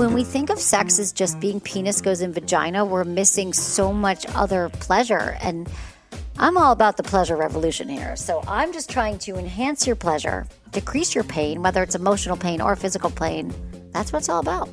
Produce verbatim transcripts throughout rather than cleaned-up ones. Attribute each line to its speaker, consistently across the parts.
Speaker 1: When we think of sex as just being penis goes in vagina, we're missing so much other pleasure. And I'm all about the pleasure revolution here. So I'm just trying to enhance your pleasure, decrease your pain, whether it's emotional pain or physical pain. That's what it's all about.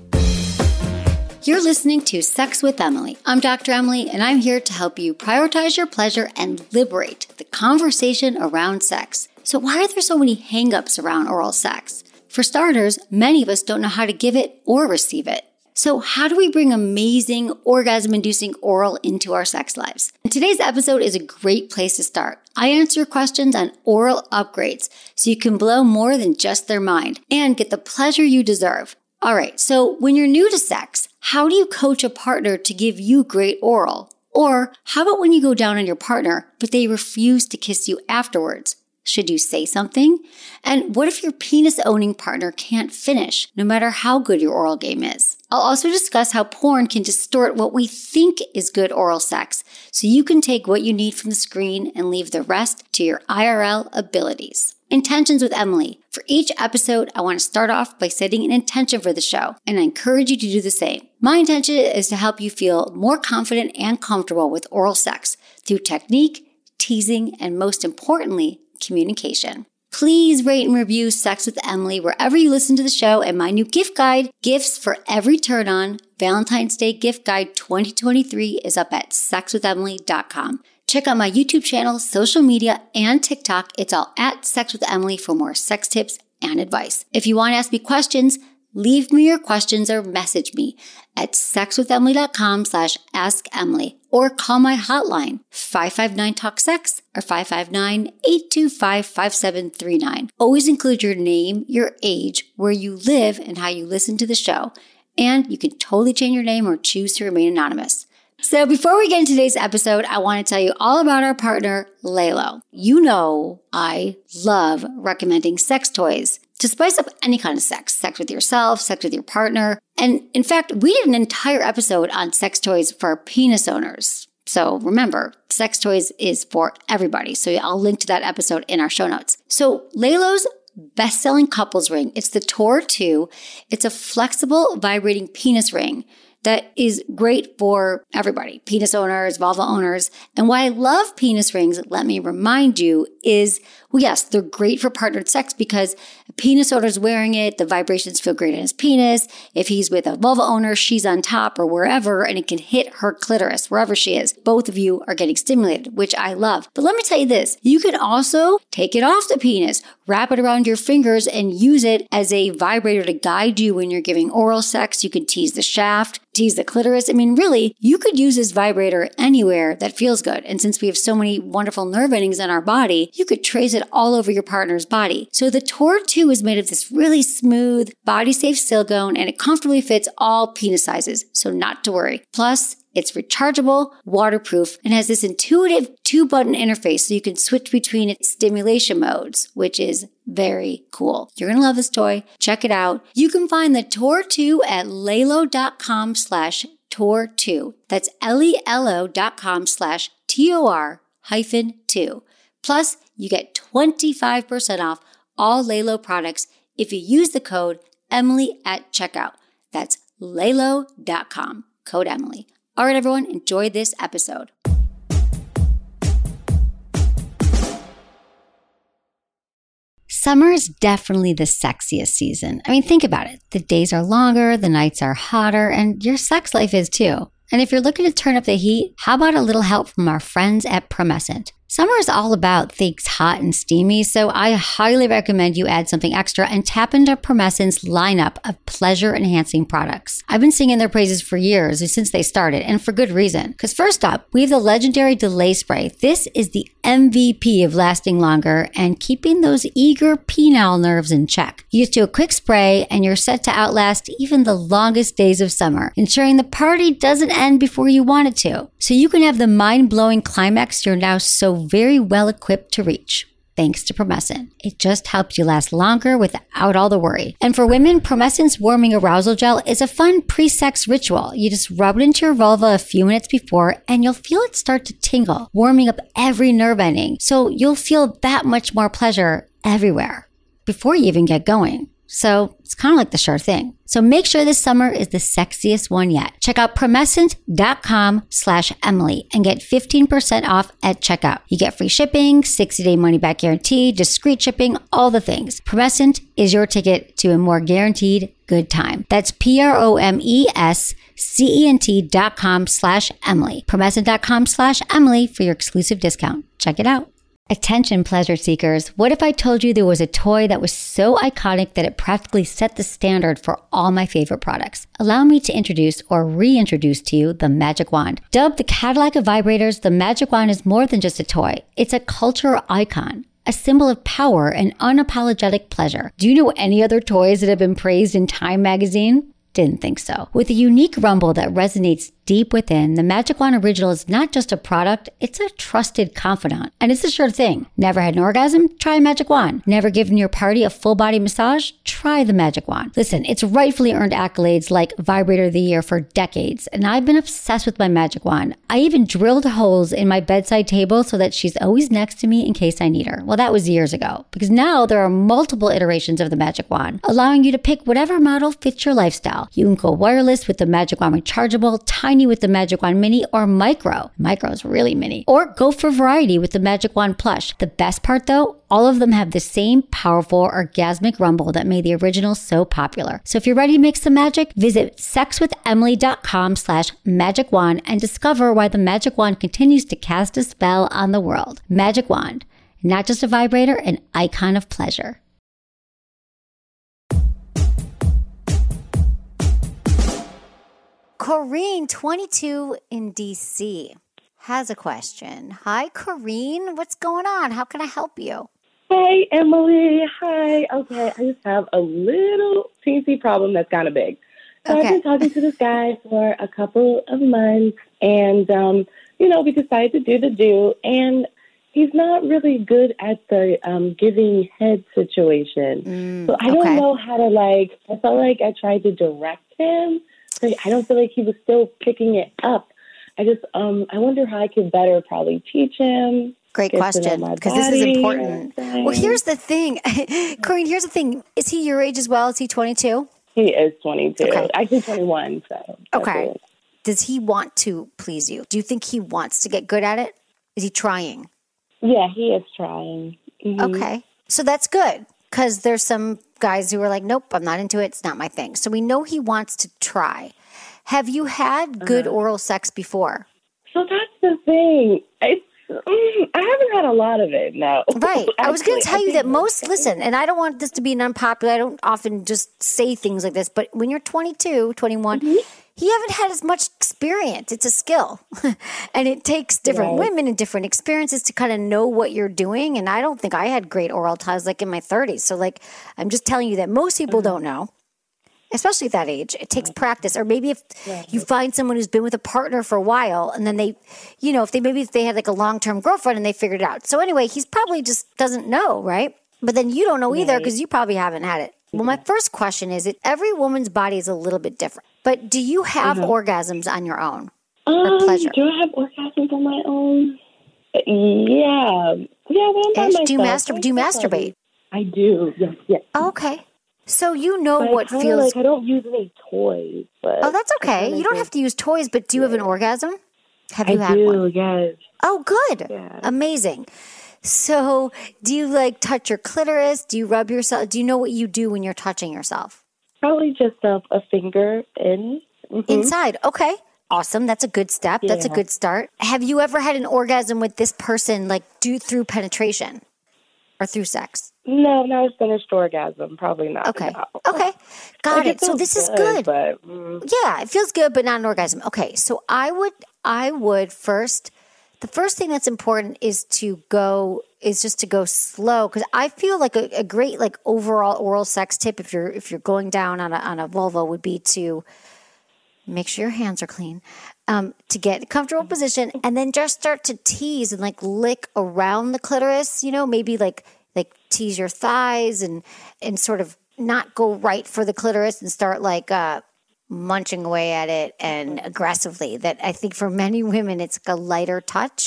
Speaker 2: You're listening to Sex with Emily. I'm Doctor Emily, and I'm here to help you prioritize your pleasure and liberate the conversation around sex. So why are there so many hang-ups around oral sex? For starters, many of us don't know how to give it or receive it. So how do we bring amazing, orgasm-inducing oral into our sex lives? And today's episode is a great place to start. I answer questions on oral upgrades so you can blow more than just their mind and get the pleasure you deserve. All right, so when you're new to sex, how do you coach a partner to give you great oral? Or how about when you go down on your partner, but they refuse to kiss you afterwards? Should you say something? And what if your penis-owning partner can't finish, no matter how good your oral game is? I'll also discuss how porn can distort what we think is good oral sex, so you can take what you need from the screen and leave the rest to your I R L abilities. Intentions with Emily. For each episode, I want to start off by setting an intention for the show, and I encourage you to do the same. My intention is to help you feel more confident and comfortable with oral sex through technique, teasing, and most importantly, communication. Please rate and review Sex with Emily wherever you listen to the show, and my new gift guide, Gifts for Every Turn On, Valentine's Day Gift Guide twenty twenty-three is up at sex with emily dot com. Check out my YouTube channel, social media, and TikTok. It's all at Sex with Emily for more sex tips and advice. If you want to ask me questions, leave me your questions or message me at sex with emily dot com slash ask emily or call my hotline five five nine talk sex or five five nine, eight two five, five seven three nine. Always include your name, your age, where you live, and how you listen to the show. And you can totally change your name or choose to remain anonymous. So before we get into today's episode, I want to tell you all about our partner, LELO. You know I love recommending sex toys to spice up any kind of sex. Sex with yourself, sex with your partner. And in fact, we did an entire episode on sex toys for penis owners. So remember, sex toys is for everybody. So I'll link to that episode in our show notes. So LELO's best-selling couples ring, it's the Tor two. It's a flexible, vibrating penis ring that is great for everybody, penis owners, vulva owners. And why I love penis rings, let me remind you, is, well, yes, they're great for partnered sex because a penis owner's wearing it, the vibrations feel great in his penis. If he's with a vulva owner, she's on top or wherever, and it can hit her clitoris, wherever she is. Both of you are getting stimulated, which I love. But let me tell you this, you can also take it off the penis, wrap it around your fingers, and use it as a vibrator to guide you when you're giving oral sex. You can tease the shaft, tease the clitoris. I mean, really, you could use this vibrator anywhere that feels good. And since we have so many wonderful nerve endings in our body, you could trace it all over your partner's body. So the Tor two is made of this really smooth, body-safe silicone, and it comfortably fits all penis sizes. So not to worry. Plus, it's rechargeable, waterproof, and has this intuitive two-button interface so you can switch between its stimulation modes, which is very cool. You're going to love this toy. Check it out. You can find the Tor two at lelo dot com slash Tor two. That's L-E-L-O dot com slash T-O-R hyphen two. Plus, you get twenty-five percent off all LELO products if you use the code Emily at checkout. That's lelo dot com, code Emily. All right, everyone, enjoy this episode. Summer is definitely the sexiest season. I mean, think about it. The days are longer, the nights are hotter, and your sex life is too. And if you're looking to turn up the heat, how about a little help from our friends at Promescent? Summer is all about things hot and steamy, so I highly recommend you add something extra and tap into Promescent's lineup of pleasure-enhancing products. I've been singing their praises for years, since they started, and for good reason. Because first up, we have the legendary Delay Spray. This is the M V P of lasting longer and keeping those eager penile nerves in check. You just do a quick spray and you're set to outlast even the longest days of summer, ensuring the party doesn't end before you want it to. So you can have the mind-blowing climax you're now so very well equipped to reach. Thanks to Promescent. It just helps you last longer without all the worry. And for women, Promescent's Warming Arousal Gel is a fun pre-sex ritual. You just rub it into your vulva a few minutes before and you'll feel it start to tingle, warming up every nerve ending. So you'll feel that much more pleasure everywhere before you even get going. So it's kind of like the sure thing. So make sure this summer is the sexiest one yet. Check out promescent.com slash Emily and get fifteen percent off at checkout. You get free shipping, sixty day money back guarantee, discreet shipping, all the things. Promescent is your ticket to a more guaranteed good time. That's P-R-O-M-E-S-C-E-N-T dot com slash Emily. Promescent.com slash Emily for your exclusive discount. Check it out. Attention pleasure seekers, what if I told you there was a toy that was so iconic that it practically set the standard for all my favorite products? Allow me to introduce or reintroduce to you the Magic Wand. Dubbed the Cadillac of vibrators, the Magic Wand is more than just a toy. It's a cultural icon, a symbol of power and unapologetic pleasure. Do you know any other toys that have been praised in Time magazine? Didn't think so. With a unique rumble that resonates deep within, the Magic Wand Original is not just a product, it's a trusted confidant. And it's a sure thing. Never had an orgasm? Try a Magic Wand. Never given your party a full body massage? Try the Magic Wand. Listen, it's rightfully earned accolades like Vibrator of the Year for decades, and I've been obsessed with my Magic Wand. I even drilled holes in my bedside table so that she's always next to me in case I need her. Well, that was years ago, because now there are multiple iterations of the Magic Wand, allowing you to pick whatever model fits your lifestyle. You can go wireless with the Magic Wand Rechargeable, tiny with the Magic Wand Mini, or micro. Micro is really mini. Or go for variety with the Magic Wand Plush. The best part though, all of them have the same powerful orgasmic rumble that made the original so popular. So if you're ready to mix the magic, visit sexwithemily.com slash magic wand and discover why the Magic Wand continues to cast a spell on the world. Magic Wand, not just a vibrator, an icon of pleasure.
Speaker 1: Corrine, twenty-two in D C, has a question. Hi, Corrine. What's going on? How can I help you?
Speaker 3: Hey, Emily. Hi. Okay, I just have a little teensy problem that's kind of big. So
Speaker 1: Okay.
Speaker 3: I've been talking to this guy for a couple of months, and, um, you know, we decided to do the do, and he's not really good at the um, giving head situation.
Speaker 1: Mm,
Speaker 3: so I don't
Speaker 1: okay.
Speaker 3: know how to, like, I felt like I tried to direct him. But I don't feel like he was still picking it up. I just, um, I wonder how I could better probably teach him.
Speaker 1: Great
Speaker 3: get to know
Speaker 1: question,
Speaker 3: my
Speaker 1: because this is
Speaker 3: body
Speaker 1: important.
Speaker 3: and
Speaker 1: Well, here's
Speaker 3: things.
Speaker 1: the thing. Corrine, here's the thing. Is he your age as well? Is he twenty-two?
Speaker 3: He is twenty-two.
Speaker 1: Okay.
Speaker 3: Actually twenty-one. So that's
Speaker 1: Okay.
Speaker 3: it.
Speaker 1: Does he want to please you? Do you think he wants to get good at it? Is he trying?
Speaker 3: Yeah, he is trying. Mhm.
Speaker 1: Okay. So that's good, because there's some guys who are like, nope, I'm not into it. It's not my thing. So we know he wants to try. Have you had good
Speaker 3: Uh-huh.
Speaker 1: oral sex before?
Speaker 3: So that's the thing. It's, mm, I haven't had a lot of it, no.
Speaker 1: Right. I was going to
Speaker 3: Actually,
Speaker 1: tell
Speaker 3: I
Speaker 1: you
Speaker 3: think
Speaker 1: that most, listen, and I don't want this to be an unpopular, I don't often just say things like this, but when you're twenty-two, twenty-one,
Speaker 3: Mm-hmm.
Speaker 1: you haven't had as much experience. It's a skill. And it takes different
Speaker 3: Right.
Speaker 1: women and different experiences to kind of know what you're doing. And I don't think I had great oral times like in my thirties. So, like, I'm just telling you that most people don't know. Especially at that age, it takes practice. Or maybe if you find someone who's been with a partner for a while and then they, you know, if they maybe if they had like a long-term girlfriend and they figured it out. So anyway, he's probably just doesn't know, right? But then you don't know either because you probably haven't had it. Well, my first question is that every woman's body is a little bit different. But do you have orgasms on your own?
Speaker 3: um,
Speaker 1: pleasure?
Speaker 3: Do I have orgasms on my own? Yeah. Yeah, when I'm by
Speaker 1: Ish, do you
Speaker 3: myself,
Speaker 1: mastur- do you
Speaker 3: I
Speaker 1: masturbate?
Speaker 3: probably- I do, yes, yes.
Speaker 1: Oh, okay. So you know
Speaker 3: But
Speaker 1: what
Speaker 3: I kinda,
Speaker 1: feels...
Speaker 3: like, I don't use any toys. But
Speaker 1: Oh, that's
Speaker 3: I
Speaker 1: okay.
Speaker 3: kinda
Speaker 1: You don't
Speaker 3: just-
Speaker 1: have to use toys, but do you have an orgasm? Have
Speaker 3: I
Speaker 1: you had
Speaker 3: do,
Speaker 1: one?
Speaker 3: yes.
Speaker 1: Oh, good.
Speaker 3: Yeah.
Speaker 1: Amazing. So do you like touch your clitoris? Do you rub yourself? Do you know what you do when you're touching yourself?
Speaker 3: Probably just a, a finger in. Mhm.
Speaker 1: Inside. Okay. Awesome. That's a good step. That's a
Speaker 3: Yeah.
Speaker 1: good start. Have you ever had an orgasm with this person, like do through penetration or through sex?
Speaker 3: No, not a finished orgasm. Probably not.
Speaker 1: Okay.
Speaker 3: No.
Speaker 1: Okay. Got
Speaker 3: Like,
Speaker 1: it. So
Speaker 3: feels
Speaker 1: this is good.
Speaker 3: But, mm,
Speaker 1: Yeah, it feels good, but not an orgasm. Okay, so I would, I would first, the first thing that's important is to go, is just to go slow, because I feel like a, a great like overall oral sex tip if you're if you're going down on a on a vulva would be to make sure your hands are clean, um, to get a comfortable position, and then just start to tease and like lick around the clitoris. You know, maybe like like tease your thighs and and sort of not go right for the clitoris and start like uh, munching away at it and aggressively. That I think for many women it's like a lighter touch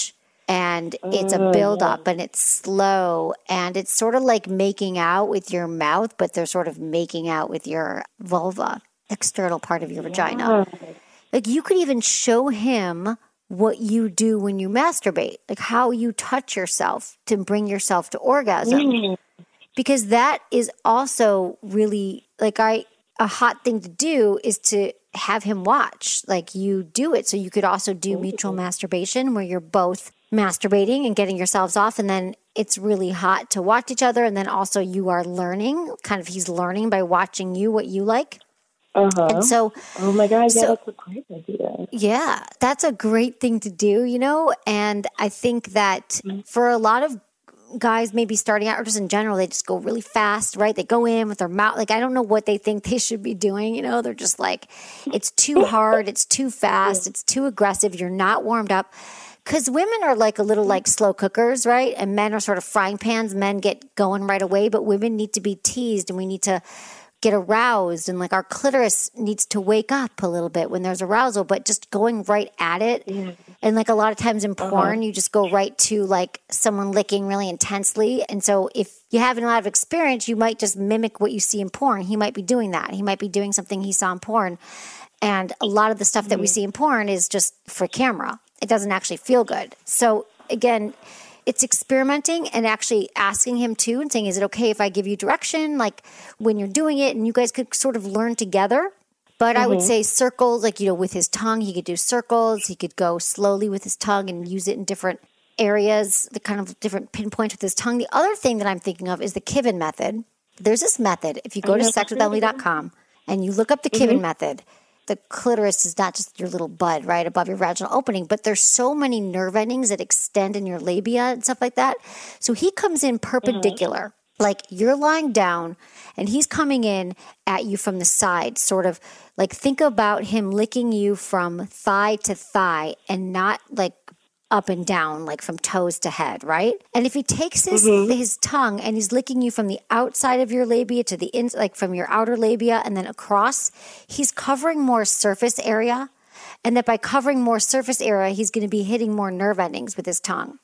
Speaker 1: And it's a buildup and it's slow and it's sort of like making out with your mouth, but they're sort of making out with your vulva, external part of your vagina. Like you could even show him what you do when you masturbate, like how you touch yourself to bring yourself to orgasm. Mm. Because that is also really like I, a hot thing to do is to have him watch, like you do it. So you could also do mutual masturbation where you're both masturbating and getting yourselves off. And then it's really hot to watch each other. And then also you are learning, kind of he's learning by watching you what you like.
Speaker 3: Uh-huh.
Speaker 1: And so,
Speaker 3: oh my God, yeah,
Speaker 1: so,
Speaker 3: that's a great idea.
Speaker 1: Yeah, that's a great thing to do, you know? And I think that mm-hmm. for a lot of guys maybe starting out or just in general, they just go really fast, right? They go in with their mouth. Like, I don't know what they think they should be doing. You know, they're just like, it's too hard. It's too fast. It's too aggressive. You're not warmed up. Because women are like a little like slow cookers, right? And men are sort of frying pans. Men get going right away, but women need to be teased and we need to get aroused. And like our clitoris needs to wake up a little bit when there's arousal, but just going right at it. Yeah. And like a lot of times in porn, uh-huh. you just go right to like someone licking really intensely. And so if you haven't a lot of experience, you might just mimic what you see in porn. He might be doing that. He might be doing something he saw in porn. And a lot of the stuff that we see in porn is just for camera. It doesn't actually feel good. So again, it's experimenting and actually asking him too and saying, is it okay if I give you direction? Like when you're doing it and you guys could sort of learn together. But mm-hmm. I would say circles, like, you know, with his tongue, he could do circles. He could go slowly with his tongue and use it in different areas, the kind of different pinpoints with his tongue. The other thing that I'm thinking of is the Kivin method. There's this method. If you go to sex with emily dot com and you look up the mm-hmm. Kivin method, the clitoris is not just your little bud right above your vaginal opening, but there's so many nerve endings that extend in your labia and stuff like that. So he comes in perpendicular, mm-hmm. like you're lying down and he's coming in at you from the side, sort of like think about him licking you from thigh to thigh and not like up and down, like from toes to head, right? And if he takes his mm-hmm. his tongue and he's licking you from the outside of your labia to the in, like from your outer labia and then across, he's covering more surface area. And that by covering more surface area, he's going to be hitting more nerve endings with his tongue.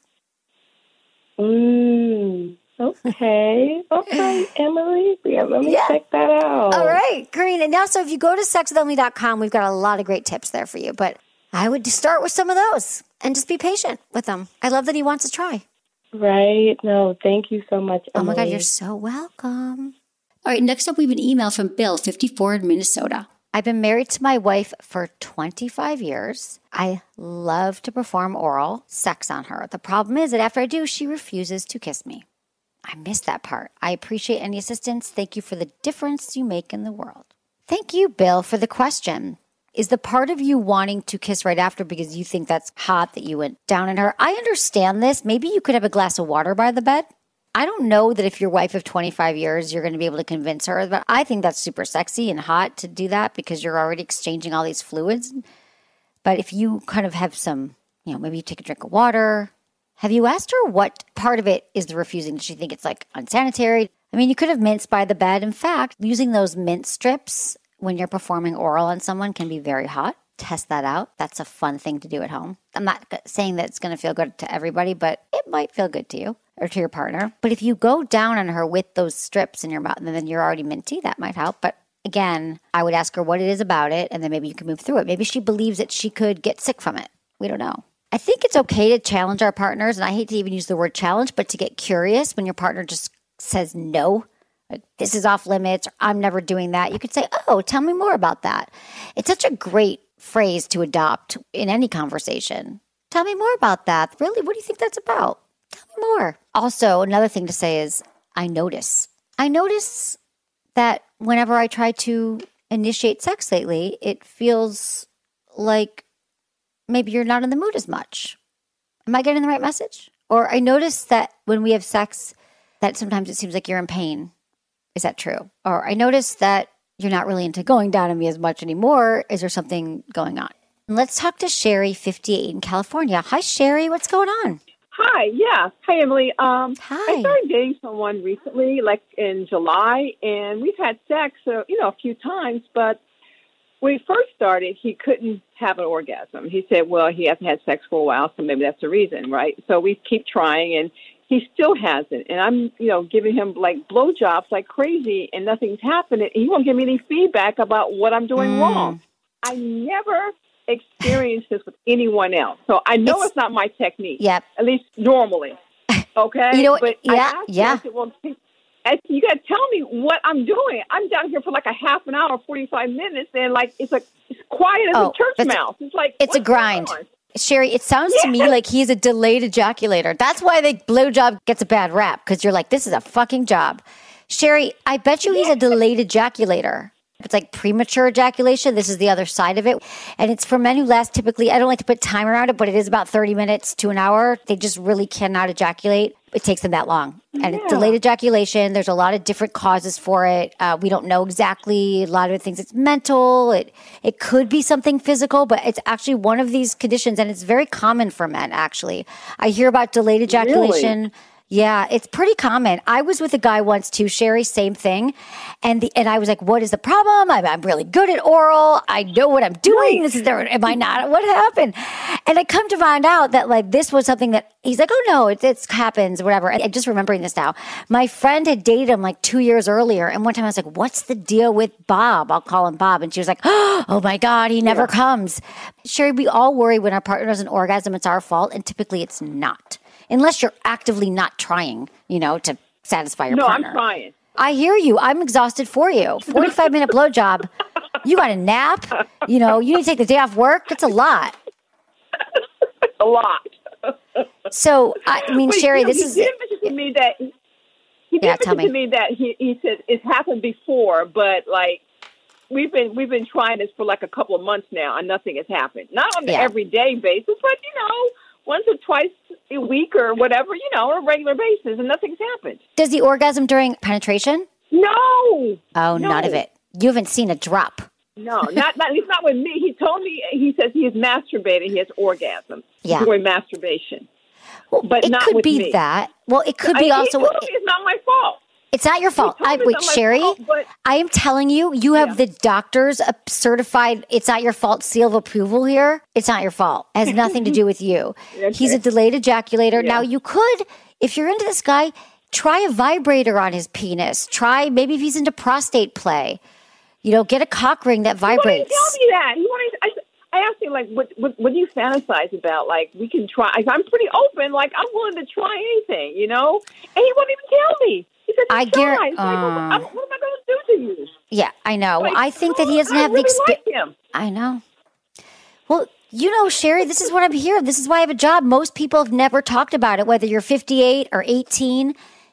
Speaker 3: Mm, okay. Okay, Emily. Yeah, let me yeah. check that out.
Speaker 1: All right, Karina. Now, so if you go to sex with emily dot com, we've got a lot of great tips there for you. But I would start with some of those and just be patient with them. I love that he wants to try.
Speaker 3: Right. No, thank you so much, Emily.
Speaker 1: Oh, my God, you're so welcome.
Speaker 2: All right, next up, we have an email from Bill, fifty-four, in Minnesota.
Speaker 1: I've been married to my wife for twenty-five years. I love to perform oral sex on her. The problem is that after I do, she refuses to kiss me. I miss that part. I appreciate any assistance. Thank you for the difference you make in the world. Thank you, Bill, for the question. Is the part of you wanting to kiss right after because you think that's hot that you went down on her? I understand this. Maybe you could have a glass of water by the bed. I don't know that if your wife of twenty-five years, you're going to be able to convince her, but I think that's super sexy and hot to do that because you're already exchanging all these fluids. But if you kind of have some, you know, maybe you take a drink of water. Have you asked her what part of it is the refusing? Does she think it's like unsanitary? I mean, you could have mints by the bed. In fact, using those mint strips when you're performing oral on someone can be very hot. Test that out. That's a fun thing to do at home. I'm not saying that it's going to feel good to everybody, but it might feel good to you or to your partner. But if you go down on her with those strips in your mouth and then you're already minty, that might help. But again, I would ask her what it is about it, and then maybe you can move through it. Maybe she believes that she could get sick from it. We don't know. I think it's okay to challenge our partners, and I hate to even use the word challenge, but to get curious when your partner just says no. Like, this is off limits, or I'm never doing that. You could say, oh, tell me more about that. It's such a great phrase to adopt in any conversation. Tell me more about that. Really, what do you think that's about? Tell me more. Also, another thing to say is, I notice. I notice that whenever I try to initiate sex lately, it feels like maybe you're not in the mood as much. Am I getting the right message? Or I notice that when we have sex, that sometimes it seems like you're in pain. Is that true? Or I noticed that you're not really into going down on me as much anymore. Is there something going on? Let's talk to Sherry, fifty-eight, in California. Hi, Sherry. What's going on?
Speaker 4: Hi. Yeah. Hi, Emily. Um,
Speaker 1: Hi.
Speaker 4: I started dating someone recently, like in July, and we've had sex, uh, you know, a few times, but when we first started, he couldn't have an orgasm. He said, well, he hasn't had sex for a while, so maybe that's the reason, right? So we keep trying, and he still hasn't. And I'm, you know, giving him, like, blowjobs like crazy, and nothing's happening. He won't give me any feedback about what I'm doing mm. wrong. I never experienced this with anyone else. So I know it's, it's not my technique,
Speaker 1: yep.
Speaker 4: at least normally. Okay?
Speaker 1: You know,
Speaker 4: but
Speaker 1: yeah,
Speaker 4: I asked
Speaker 1: yeah.
Speaker 4: him, I said, well, you got to tell me what I'm doing. I'm down here for like a half an hour, forty-five minutes, and like it's like it's quiet as
Speaker 1: oh,
Speaker 4: a church mouse. It's like
Speaker 1: it's a grind. Sherry, it sounds yeah. to me like he's a delayed ejaculator. That's why the blowjob gets a bad rap, because you're like, this is a fucking job. Sherry, I bet you he's a delayed ejaculator. It's like premature ejaculation. This is the other side of it. And it's for men who last typically, I don't like to put time around it, but it is about thirty minutes to an hour. They just really cannot ejaculate. It takes them that long. And yeah. it's delayed ejaculation. There's a lot of different causes for it. Uh, we don't know exactly. A lot of it things it's mental. It it could be something physical, but it's actually one of these conditions. And it's very common for men, actually. I hear about delayed ejaculation. Really? Yeah, it's pretty common. I was with a guy once too, Sherry, same thing. And the, and I was like, what is the problem? I'm, I'm really good at oral. I know what I'm doing. This is there. Am I not? What happened? And I come to find out that like this was something that he's like, oh no, it, it happens, whatever. I'm just remembering this now. My friend had dated him like two years earlier. And one time I was like, what's the deal with Bob? I'll call him Bob. And she was like, oh my God, he never yeah. comes. Sherry, we all worry when our partner has an orgasm, it's our fault. And typically it's not. Unless you're actively not trying, you know, to satisfy your
Speaker 4: no,
Speaker 1: partner.
Speaker 4: No, I'm trying.
Speaker 1: I hear you. I'm exhausted for you. forty-five minute blowjob. You got a nap. You know, you need to take the day off work. That's a lot.
Speaker 4: A lot.
Speaker 1: So, I mean,
Speaker 4: Wait,
Speaker 1: Sherry,
Speaker 4: you know,
Speaker 1: this
Speaker 4: he
Speaker 1: is...
Speaker 4: He did mention to me that... He did
Speaker 1: yeah,
Speaker 4: mention
Speaker 1: tell me.
Speaker 4: to me that he, he said it's happened before, but, like, we've been we've been trying this for, like, a couple of months now, and nothing has happened. Not on the
Speaker 1: yeah.
Speaker 4: everyday basis, but, you know... once or twice a week or whatever, you know, on a regular basis, and nothing's happened.
Speaker 1: Does the orgasm during penetration?
Speaker 4: No.
Speaker 1: Oh,
Speaker 4: no.
Speaker 1: none of it. You haven't seen a drop.
Speaker 4: No, not, not, at least not with me. He told me, he says he has masturbated, he has orgasm
Speaker 1: yeah.
Speaker 4: during masturbation.
Speaker 1: Well,
Speaker 4: but
Speaker 1: it
Speaker 4: not
Speaker 1: could
Speaker 4: with
Speaker 1: be
Speaker 4: me.
Speaker 1: that. Well, it could be
Speaker 4: I,
Speaker 1: also...
Speaker 4: He told me it's not my fault.
Speaker 1: It's not your fault. I, wait, Sherry, fault, but, I am telling you, you have yeah. the doctor's certified, it's not your fault seal of approval here. It's not your fault. It has nothing to do with you. Okay. He's a delayed ejaculator. Yeah. Now, you could, if you're into this guy, try a vibrator on his penis. Try, maybe if he's into prostate play, you know, get a cock ring that vibrates.
Speaker 4: He wanted to tell me that. He wanted, I, I asked him, like, what, what, what do you fantasize about? Like, we can try. I'm pretty open. Like, I'm willing to try anything, you know? And he won't even tell me. He said, I guarantee. Uh, like, what, what am I going to do to you?
Speaker 1: Yeah, I know.
Speaker 4: Like,
Speaker 1: I think that he doesn't
Speaker 4: I
Speaker 1: have
Speaker 4: really
Speaker 1: the experience.
Speaker 4: Like
Speaker 1: I know. Well, you know, Sherry, this is what I'm here. This is why I have a job. Most people have never talked about it, whether you're fifty-eight or eighteen.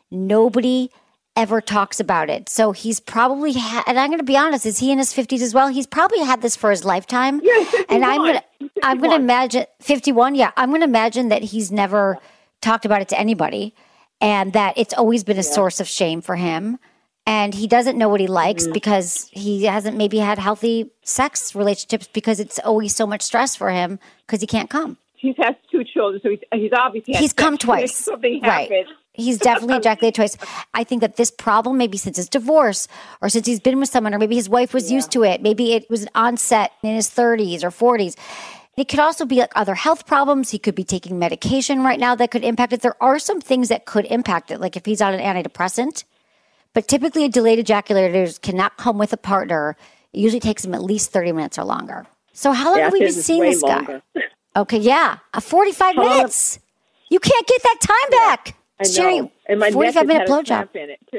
Speaker 1: Nobody ever talks about it. So he's probably, ha- and I'm going to be honest, is he in his fifties as well? He's probably had this for his lifetime.
Speaker 4: Yeah, fifty-one.
Speaker 1: And I'm going to, I'm going to imagine, fifty-one, yeah, I'm going to imagine that he's never talked about it to anybody. And that it's always been a yeah. source of shame for him. And he doesn't know what he likes mm-hmm. because he hasn't maybe had healthy sex relationships because it's always so much stress for him because he can't come.
Speaker 4: He's had two children, so he's, he's obviously had
Speaker 1: He's
Speaker 4: sex.
Speaker 1: come twice.
Speaker 4: Something
Speaker 1: right.
Speaker 4: happened.
Speaker 1: He's definitely ejaculated twice. I think that this problem, maybe since his divorce or since he's been with someone or maybe his wife was yeah. used to it. Maybe it was an onset in his thirties or forties. It could also be like other health problems. He could be taking medication right now that could impact it. There are some things that could impact it, like if he's on an antidepressant. But typically, a delayed ejaculator cannot come with a partner. It usually takes him at least thirty minutes or longer. So how long
Speaker 4: yeah,
Speaker 1: have we been seeing this
Speaker 4: longer.
Speaker 1: guy? Okay, yeah, uh, forty-five minutes. You can't get that time
Speaker 4: yeah,
Speaker 1: back.
Speaker 4: I know.
Speaker 1: Sherry,
Speaker 4: and my
Speaker 1: forty-five minute
Speaker 4: blowjob.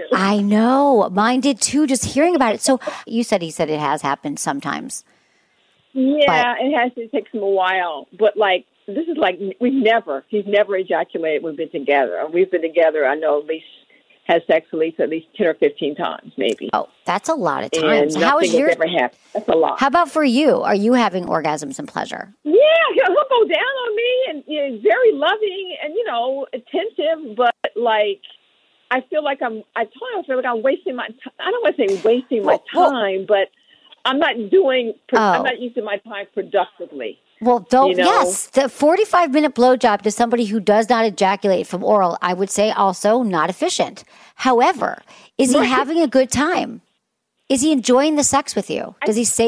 Speaker 1: I know. Mine did too, just hearing about it. So you said he said it has happened sometimes.
Speaker 4: Yeah,
Speaker 1: but,
Speaker 4: it has. It takes him a while, but like this is like we've never. He's never ejaculated. We've been together. We've been together. I know at least has sex at least at least ten or fifteen times, maybe.
Speaker 1: Oh, that's a lot of times.
Speaker 4: And
Speaker 1: How is your?
Speaker 4: Ever happened. That's a lot.
Speaker 1: How about for you? Are you having orgasms and pleasure?
Speaker 4: Yeah, he'll go down on me, and you know, very loving and you know attentive, but like. I feel like I'm. I told you I feel like I'm wasting my. T- I don't want to say wasting my
Speaker 1: well,
Speaker 4: time, well, but I'm not doing. Pro-
Speaker 1: oh.
Speaker 4: I'm not using my time productively.
Speaker 1: Well, don't.
Speaker 4: You know?
Speaker 1: Yes, the forty-five minute blowjob to somebody who does not ejaculate from oral, I would say also not efficient. However, is he having a good time? Is he enjoying the sex with you? Does he say he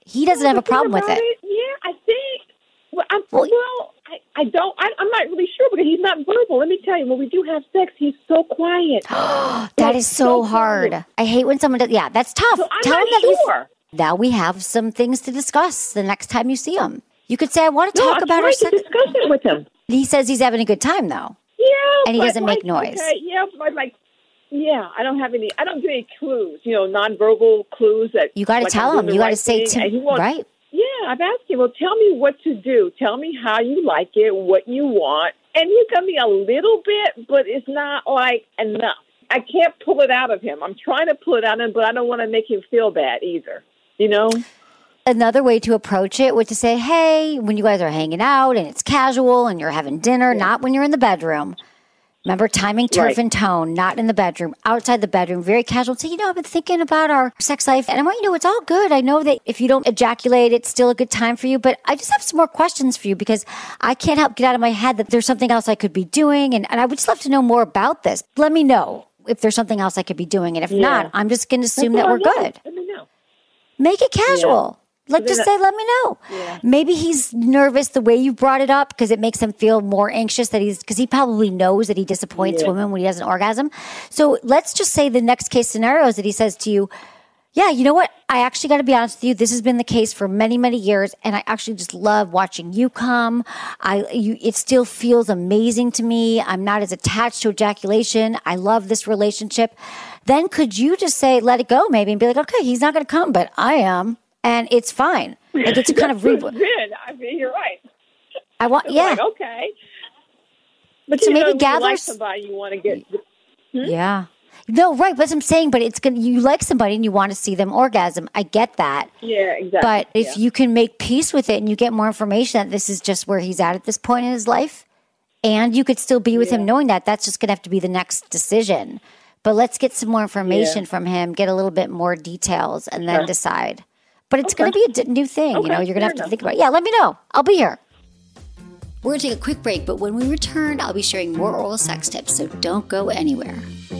Speaker 1: He doesn't have a problem with it.
Speaker 4: it. Yeah, I think. Well, I'm,
Speaker 1: Well,
Speaker 4: well I, I don't. I, I'm not really sure because he's not verbal. Let me tell you, when we do have sex, he's so quiet.
Speaker 1: that
Speaker 4: Like,
Speaker 1: is so
Speaker 4: so
Speaker 1: hard.
Speaker 4: quiet.
Speaker 1: I hate when someone does. Yeah, that's tough.
Speaker 4: So I'm
Speaker 1: Tell
Speaker 4: not
Speaker 1: him that he's-
Speaker 4: sure.
Speaker 1: now we have some things to discuss the next time you see him. You could say, I want to
Speaker 4: No,
Speaker 1: talk
Speaker 4: I'm
Speaker 1: about our
Speaker 4: trying
Speaker 1: sex.
Speaker 4: to discuss it with him.
Speaker 1: He says he's having a good time, though.
Speaker 4: Yeah,
Speaker 1: And he
Speaker 4: but
Speaker 1: doesn't make
Speaker 4: like,
Speaker 1: noise.
Speaker 4: Okay, yeah, but like, yeah, I don't have any. I don't do any clues. You know, nonverbal clues that
Speaker 1: You got to
Speaker 4: like,
Speaker 1: tell
Speaker 4: I'm
Speaker 1: him.
Speaker 4: doing
Speaker 1: You
Speaker 4: the
Speaker 1: got to
Speaker 4: right
Speaker 1: say,
Speaker 4: thing,
Speaker 1: to,
Speaker 4: and he won't-
Speaker 1: right.
Speaker 4: Yeah, I've asked him. Well, tell me what to do. Tell me how you like it, what you want, and he's done me a little bit, but it's not like enough. I can't pull it out of him. I'm trying to pull it out of him, but I don't want to make him feel bad either. You know.
Speaker 1: Another way to approach it would to say, hey, when you guys are hanging out and it's casual and you're having dinner, not when you're in the bedroom. Remember, timing, turf,
Speaker 4: Right.
Speaker 1: and tone, not in the bedroom, outside the bedroom, very casual. Say, you know, I've been thinking about our sex life, and I want you to know it's all good. I know that if you don't ejaculate, it's still a good time for you, but I just have some more questions for you because I can't help get out of my head that there's something else I could be doing, and, and I would just love to know more about this. Let me know if there's something else I could be doing, and if
Speaker 4: Yeah.
Speaker 1: not, I'm just going to assume
Speaker 4: That's
Speaker 1: that
Speaker 4: what
Speaker 1: we're
Speaker 4: I want.
Speaker 1: good.
Speaker 4: Let me know.
Speaker 1: Make it casual. Like,
Speaker 4: So
Speaker 1: just
Speaker 4: then
Speaker 1: say, let me know.
Speaker 4: Yeah.
Speaker 1: Maybe he's nervous the way you brought it up because it makes him feel more anxious that he's, because he probably knows that he disappoints
Speaker 4: Yeah.
Speaker 1: women when he has an orgasm. So let's just say the next case scenario is that he says to you, yeah, you know what? I actually got to be honest with you. This has been the case for many, many years. And I actually just love watching you come. I, you, it still feels amazing to me. I'm not as attached to ejaculation. I love this relationship. Then could you just say, let it go maybe and be like, okay, he's not going to come, but I am. And it's fine. Like it's kind of re-
Speaker 4: That's good. I mean, you're right.
Speaker 1: I want,
Speaker 4: It's
Speaker 1: yeah,
Speaker 4: like, okay. But
Speaker 1: So
Speaker 4: you
Speaker 1: maybe
Speaker 4: know, when you
Speaker 1: gather
Speaker 4: like
Speaker 1: s-
Speaker 4: somebody, you want to get.
Speaker 1: yeah. No, right. But I'm saying, but it's gonna. You like somebody and you want to see them orgasm. I get that.
Speaker 4: Yeah, exactly.
Speaker 1: But if
Speaker 4: yeah.
Speaker 1: you can make peace with it and you get more information that this is just where he's at at this point in his life, and you could still be with him
Speaker 4: Yeah.
Speaker 1: knowing that, that's just gonna have to be the next decision. But let's get some more information
Speaker 4: Yeah.
Speaker 1: from him, get a little bit more details, and then
Speaker 4: Okay.
Speaker 1: decide. But it's
Speaker 4: Okay.
Speaker 1: going to be a d- new thing. You know,
Speaker 4: Okay,
Speaker 1: you're going to
Speaker 4: fair
Speaker 1: have to
Speaker 4: enough.
Speaker 1: think about it. Yeah, let me know. I'll be here.
Speaker 2: We're going to take a quick break, but when we return, I'll be sharing more oral sex tips, so don't go anywhere.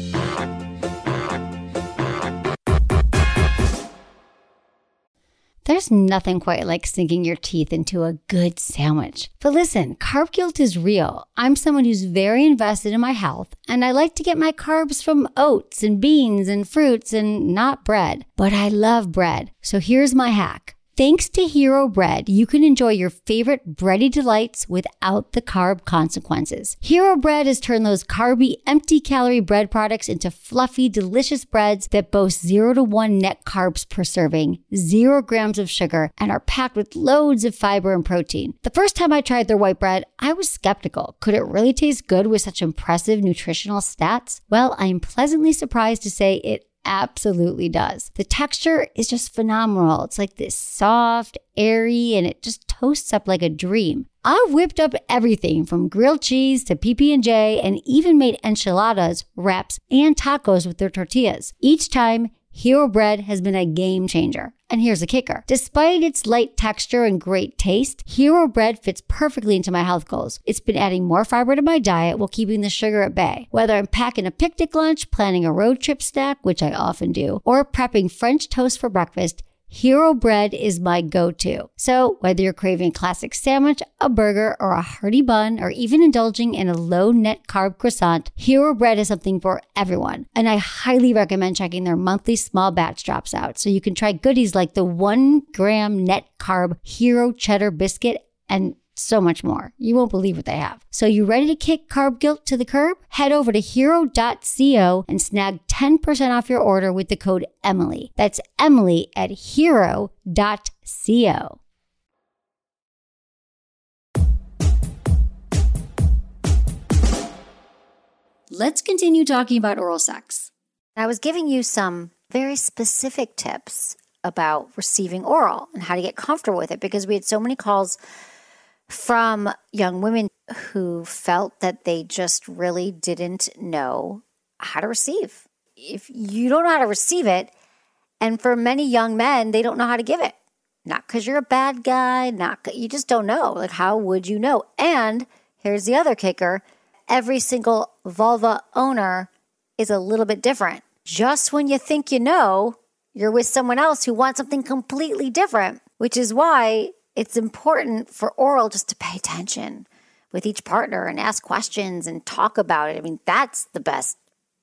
Speaker 2: There's nothing quite like sinking your teeth into a good sandwich. But listen, carb guilt is real. I'm someone who's very invested in my health, and I like to get my carbs from oats and beans and fruits and not bread. But I love bread. So here's my hack. Thanks to Hero Bread, you can enjoy your favorite bready delights without the carb consequences. Hero Bread has turned those carby, empty-calorie bread products into fluffy, delicious breads that boast zero to one net carbs per serving, zero grams of sugar, and are packed with loads of fiber and protein. The first time I tried their white bread, I was skeptical. Could it really taste good with such impressive nutritional stats? Well, I am pleasantly surprised to say it absolutely does. The texture is just phenomenal. It's like this soft, airy, and it just toasts up like a dream. I whipped up everything from grilled cheese to P B and J and even made enchiladas, wraps, and tacos with their tortillas. Each time, Hero Bread has been a game changer. And here's the kicker. Despite its light texture and great taste, Hero Bread fits perfectly into my health goals. It's been adding more fiber to my diet while keeping the sugar at bay. Whether I'm packing a picnic lunch, planning a road trip snack, which I often do, or prepping French toast for breakfast, Hero Bread is my go-to. So whether you're craving a classic sandwich, a burger, or a hearty bun, or even indulging in a low net carb croissant, Hero Bread is something for everyone. And I highly recommend checking their monthly small batch drops out so you can try goodies like the one gram net carb Hero Cheddar Biscuit and so much more. You won't believe what they have. So you ready to kick carb guilt to the curb? Head over to hero dot co and snag ten percent off your order with the code Emily. That's Emily at hero dot co. Let's continue talking about oral sex.
Speaker 1: I was giving you some very specific tips about receiving oral and how to get comfortable with it because we had so many calls from young women who felt that they just really didn't know how to receive. If you don't know how to receive it, and for many young men, they don't know how to give it. Not because you're a bad guy, not you just don't know. Like, how would you know? And here's the other kicker. Every single vulva owner is a little bit different. Just when you think you know, you're with someone else who wants something completely different, which is why it's important for oral just to pay attention with each partner and ask questions and talk about it. I mean, that's the best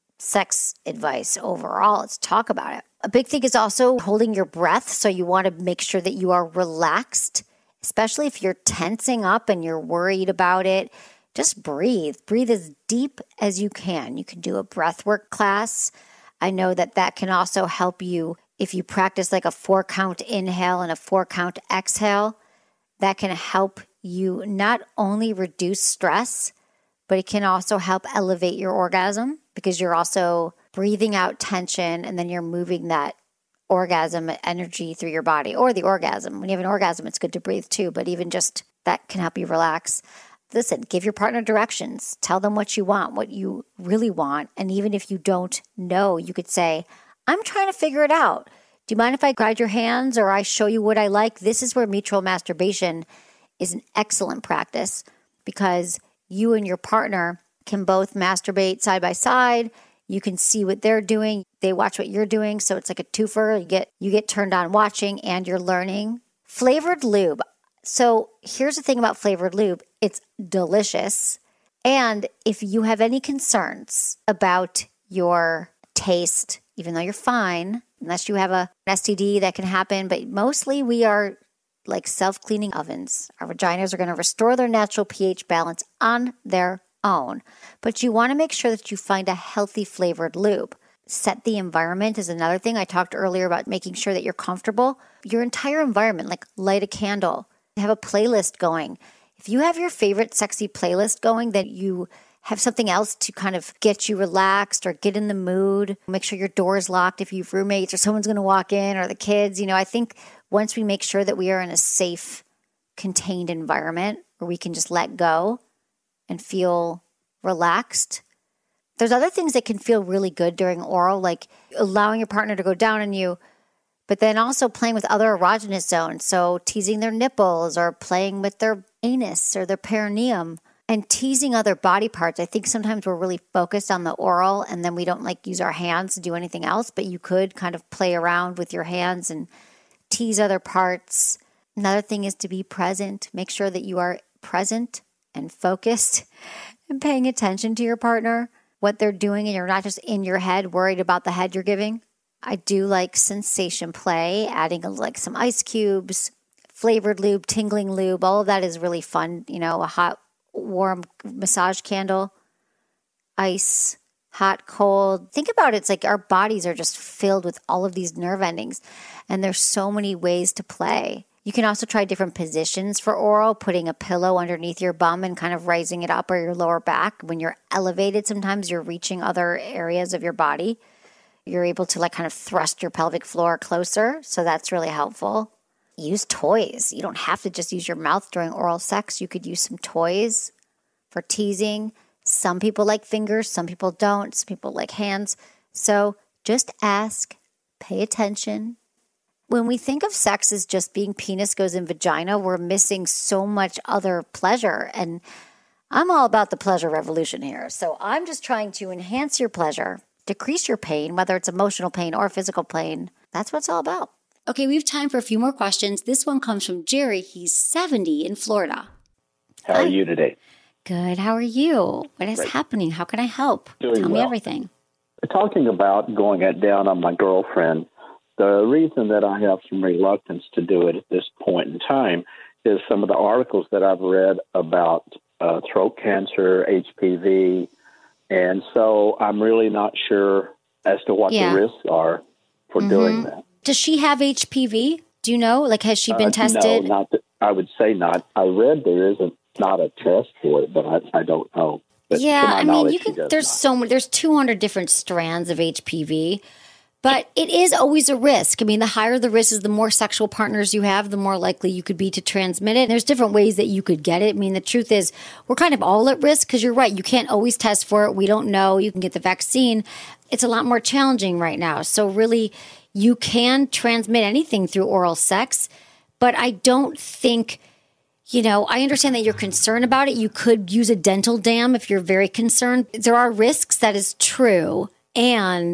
Speaker 1: sex advice overall. It's talk about it. A big thing is also holding your breath. So you want to make sure that you are relaxed, especially if you're tensing up and you're worried about it. Just breathe. Breathe as deep as you can. You can do a breathwork class. I know that that can also help you if you practice like a four count inhale and a four count exhale. That can help you not only reduce stress, but it can also help elevate your orgasm because you're also breathing out tension and then you're moving that orgasm energy through your body or the orgasm. When you have an orgasm, it's good to breathe too, but even just that can help you relax. Listen, give your partner directions. Tell them what you want, what you really want. And even if you don't know, you could say, I'm trying to figure it out. Do you mind if I guide your hands or I show you what I like? This is where mutual masturbation is an excellent practice because you and your partner can both masturbate side by side. You can see what they're doing. They watch what you're doing. So it's like a twofer. You get, you get turned on watching and you're learning. Flavored lube. So here's the thing about flavored lube. It's delicious. And if you have any concerns about your taste, even though you're fine, unless you have a, an S T D that can happen, but mostly we are like self-cleaning ovens. Our vaginas are going to restore their natural pH balance on their own. But you want to make sure that you find a healthy flavored lube. Set the environment is another thing. I talked earlier about making sure that you're comfortable. Your entire environment, like light a candle, have a playlist going. If you have your favorite sexy playlist going, then you have something else to kind of get you relaxed or get in the mood. Make sure your door is locked if you have roommates or someone's going to walk in or the kids. You know, I think once we make sure that we are in a safe, contained environment where we can just let go and feel relaxed. There's other things that can feel really good during oral, like allowing your partner to go down on you, but then also playing with other erogenous zones. So teasing their nipples or playing with their anus or their perineum and teasing other body parts. I think sometimes we're really focused on the oral and then we don't like use our hands to do anything else, but you could kind of play around with your hands and tease other parts. Another thing is to be present. Make sure that you are present and focused and paying attention to your partner, what they're doing, and you're not just in your head worried about the head you're giving. I do like sensation play, adding like some ice cubes, flavored lube, tingling lube. All of that is really fun. You know, a hot, warm massage candle, ice, hot, cold. Think about it. It's like our bodies are just filled with all of these nerve endings, and there's so many ways to play. You can also try different positions for oral, putting a pillow underneath your bum and kind of raising it up or your lower back. When you're elevated, sometimes you're reaching other areas of your body. You're able to like kind of thrust your pelvic floor closer. So that's really helpful. Use toys. You don't have to just use your mouth during oral sex. You could use some toys for teasing. Some people like fingers. Some people don't. Some people like hands. So just ask, pay attention. When we think of sex as just being penis goes in vagina, we're missing so much other pleasure. And I'm all about the pleasure revolution here. So I'm just trying to enhance your pleasure, decrease your pain, whether it's emotional pain or physical pain. That's what it's all about.
Speaker 2: Okay, we have time for a few more questions. This one comes from Jerry. He's seventy in Florida.
Speaker 5: How Hi. Are you today?
Speaker 2: Good. How are you? What is
Speaker 5: Great.
Speaker 2: happening? How can I help?
Speaker 5: Doing
Speaker 2: Tell
Speaker 5: well.
Speaker 2: me everything.
Speaker 5: Talking about going it down on my girlfriend, the reason that I have some reluctance to do it at this point in time is some of the articles that I've read about uh, throat cancer, H P V, and so I'm really not sure as to what
Speaker 2: yeah.
Speaker 5: the risks are for mm-hmm. doing that.
Speaker 2: Does she have H P V? Do you know? Like, has she been
Speaker 5: uh,
Speaker 2: tested?
Speaker 5: No, not that, I would say not. I read there isn't not a test for it, but I, I don't know. But
Speaker 2: yeah, I mean, you can. There's
Speaker 5: not.
Speaker 2: so many. There's two hundred different strands of H P V. But it is always a risk. I mean, the higher the risk is, the more sexual partners you have, the more likely you could be to transmit it. And there's different ways that you could get it. I mean, the truth is we're kind of all at risk because you're right. You can't always test for it. We don't know. You can get the vaccine. It's a lot more challenging right now. So really, you can transmit anything through oral sex. But I don't think, you know, I understand that you're concerned about it. You could use a dental dam if you're very concerned. There are risks. That is true. And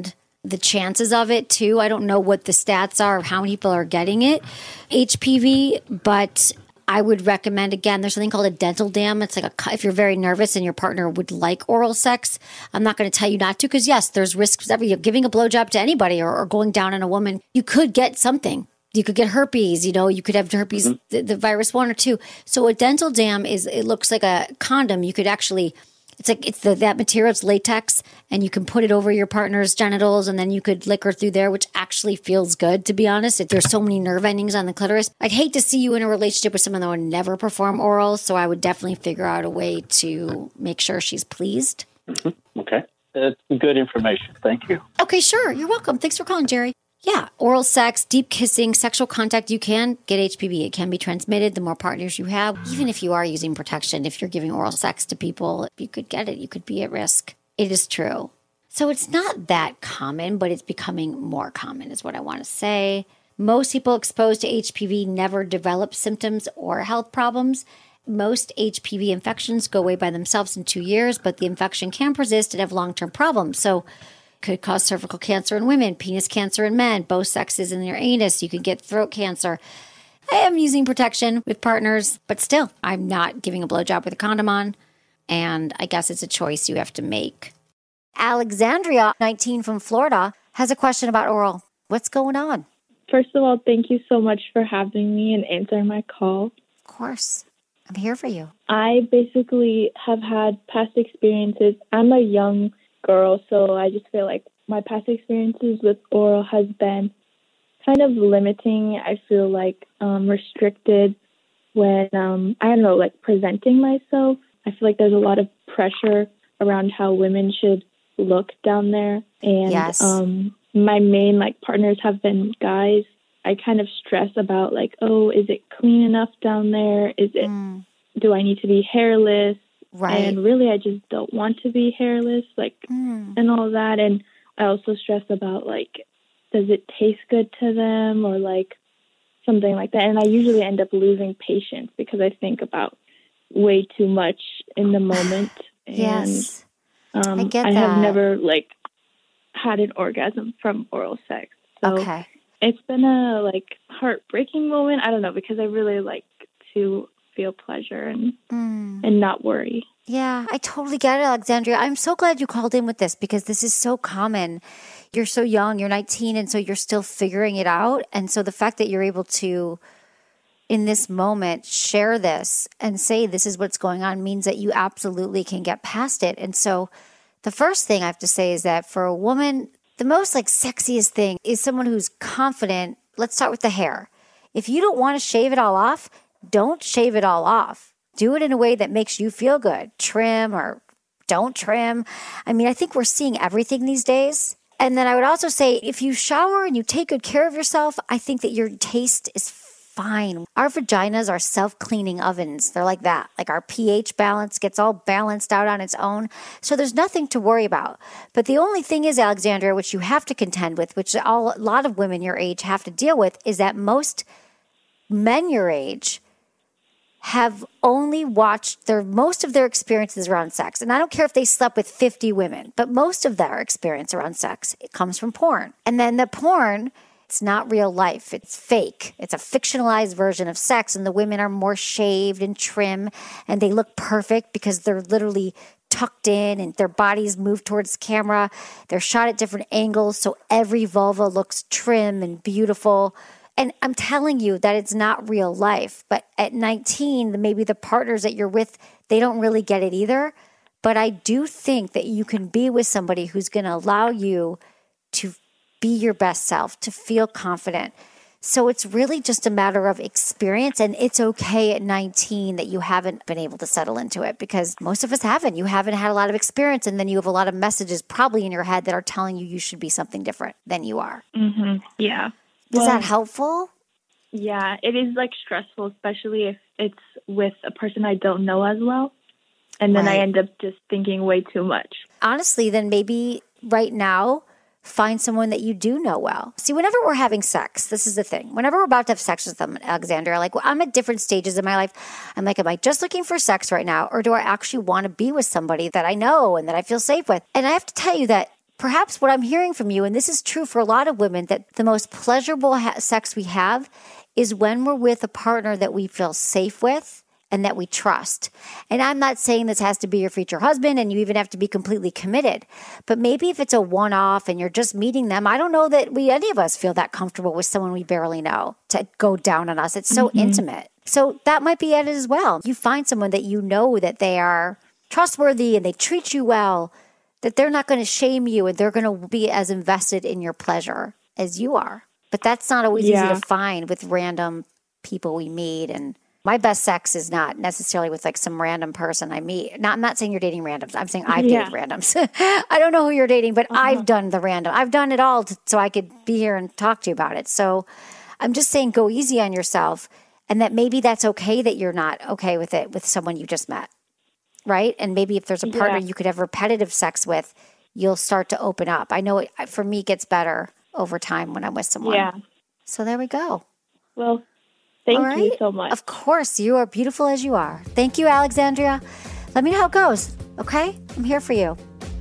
Speaker 1: the chances of it too. I don't know what the stats are of how many people are getting it, H P V, but I would recommend, again, there's something called a dental dam. It's like a, if you're very nervous and your partner would like oral sex, I'm not going to tell you not to, because yes, there's risks. Every giving a blowjob to anybody or, or going down on a woman, you could get something. You could get herpes, you know, you could have herpes, mm-hmm. the, the virus one or two. So a dental dam is, it looks like a condom. You could actually, it's like, it's the, that material, it's latex, and you can put it over your partner's genitals and then you could lick her through there, which actually feels good, to be honest. If there's so many nerve endings on the clitoris, I'd hate to see you in a relationship with someone that would never perform oral. So I would definitely figure out a way to make sure she's pleased.
Speaker 5: Mm-hmm. Okay. That's good information. Thank you.
Speaker 1: Okay, sure. You're welcome. Thanks for calling, Jerry. Yeah, oral sex, deep kissing, sexual contact, you can get H P V. It can be transmitted the more partners you have. Even if you are using protection, if you're giving oral sex to people, you could get it. You could be at risk. It is true. So it's not that common, but it's becoming more common is what I want to say. Most people exposed to H P V never develop symptoms or health problems. Most H P V infections go away by themselves in two years, but the infection can persist and have long-term problems. So could cause cervical cancer in women, penis cancer in men, both sexes in your anus. You can get throat cancer. I am using protection with partners, but still, I'm not giving a blowjob with a condom on. And I guess it's a choice you have to make. Alexandria, nineteen from Florida, has a question about oral. What's going on?
Speaker 6: First of all, thank you so much for having me and answering my call.
Speaker 1: Of course. I'm here for you.
Speaker 6: I basically have had past experiences. I'm a young girl, so I just feel like my past experiences with oral has been kind of limiting. I feel like um, restricted when, um, I don't know, like presenting myself. I feel like there's a lot of pressure around how women should look down there. And
Speaker 1: yes.
Speaker 6: um, my main like partners have been guys. I kind of stress about like, oh, is it clean enough down there? Is it, mm. do I need to be hairless?
Speaker 1: Right.
Speaker 6: And really, I just don't want to be hairless, like, mm. and all that. And I also stress about, like, does it taste good to them or, like, something like that. And I usually end up losing patience because I think about way too much in the moment. And,
Speaker 1: yes.
Speaker 6: Um,
Speaker 1: I get
Speaker 6: I
Speaker 1: that.
Speaker 6: have never, like, had an orgasm from oral sex. So
Speaker 1: okay.
Speaker 6: It's been a, like, heartbreaking moment. I don't know, because I really like to feel pleasure and mm. and not worry.
Speaker 1: Yeah, I totally get it, Alexandria. I'm so glad you called in with this because this is so common. You're so young, you're nineteen, and so you're still figuring it out. And so the fact that you're able to, in this moment, share this and say this is what's going on means that you absolutely can get past it. And so the first thing I have to say is that for a woman, the most like sexiest thing is someone who's confident. Let's start with the hair. If you don't want to shave it all off, don't shave it all off. Do it in a way that makes you feel good. Trim or don't trim. I mean, I think we're seeing everything these days. And then I would also say, if you shower and you take good care of yourself, I think that your taste is fine. Our vaginas are self-cleaning ovens. They're like that. Like our pH balance gets all balanced out on its own. So there's nothing to worry about. But the only thing is, Alexandria, which you have to contend with, which all, a lot of women your age have to deal with, is that most men your age have only watched their most of their experiences around sex. And I don't care if they slept with fifty women, but most of their experience around sex, it comes from porn. And then the porn, it's not real life. It's fake. It's a fictionalized version of sex. And the women are more shaved and trim and they look perfect because they're literally tucked in and their bodies move towards the camera. They're shot at different angles. So every vulva looks trim and beautiful. And I'm telling you that it's not real life. But at nineteen, maybe the partners that you're with, they don't really get it either. But I do think that you can be with somebody who's going to allow you to be your best self, to feel confident. So it's really just a matter of experience. And it's okay at nineteen that you haven't been able to settle into it because most of us haven't. You haven't had a lot of experience. And then you have a lot of messages probably in your head that are telling you you should be something different than you are.
Speaker 6: Mm-hmm. Yeah.
Speaker 1: Is
Speaker 6: well,
Speaker 1: that helpful?
Speaker 6: Yeah, it is like stressful, especially if it's with a person I don't know as well. And then right. I end up just thinking way too much.
Speaker 1: Honestly, then maybe right now, find someone that you do know well. See, whenever we're having sex, this is the thing. Whenever we're about to have sex with them, Alexandria, like well, I'm at different stages in my life. I'm like, am I just looking for sex right now? Or do I actually want to be with somebody that I know and that I feel safe with? And I have to tell you that perhaps what I'm hearing from you, and this is true for a lot of women, that the most pleasurable ha- sex we have is when we're with a partner that we feel safe with and that we trust. And I'm not saying this has to be your future husband and you even have to be completely committed. But maybe if it's a one-off and you're just meeting them, I don't know that we, any of us feel that comfortable with someone we barely know to go down on us. It's so mm-hmm. intimate. So that might be it as well. You find someone that you know that they are trustworthy and they treat you well, that they're not going to shame you and they're going to be as invested in your pleasure as you are. But that's not always yeah. easy to find with random people we meet. And my best sex is not necessarily with like some random person I meet. Not, I'm not saying you're dating randoms. I'm saying I've yeah. dated randoms. I don't know who you're dating, but uh-huh. I've done the random. I've done it all to, so I could be here and talk to you about it. So I'm just saying go easy on yourself, and that maybe that's okay that you're not okay with it with someone you just met, right? And maybe if there's a partner yeah. you could have repetitive sex with, you'll start to open up. I know it, for me, it gets better over time when I'm with someone. Yeah. So there we go.
Speaker 6: Well, thank
Speaker 1: right.
Speaker 6: you so much.
Speaker 1: Of course. You are beautiful as you are. Thank you, Alexandria. Let me know how it goes, okay? I'm here for you.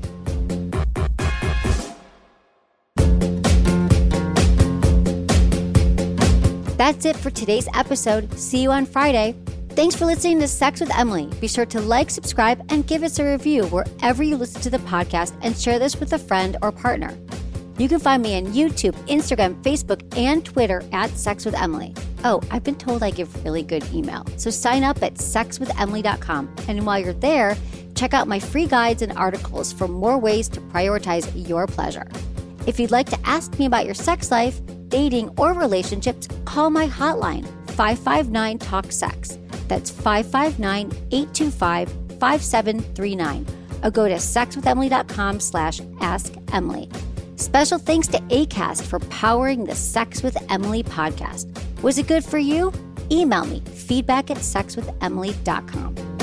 Speaker 2: That's it for today's episode. See you on Friday. Thanks for listening to Sex with Emily. Be sure to like, subscribe, and give us a review wherever you listen to the podcast, and share this with a friend or partner. You can find me on YouTube, Instagram, Facebook, and Twitter at Sex with Emily. Oh, I've been told I give really good email. So sign up at sex with emily dot com. And while you're there, check out my free guides and articles for more ways to prioritize your pleasure. If you'd like to ask me about your sex life, dating, or relationships, call my hotline, five five nine, talk sex. That's five five nine, eight two five, five seven three nine. Or go to sexwithemily.com slash ask Emily. Special thanks to Acast for powering the Sex with Emily podcast. Was it good for you? Email me, feedback at sex with emily dot com.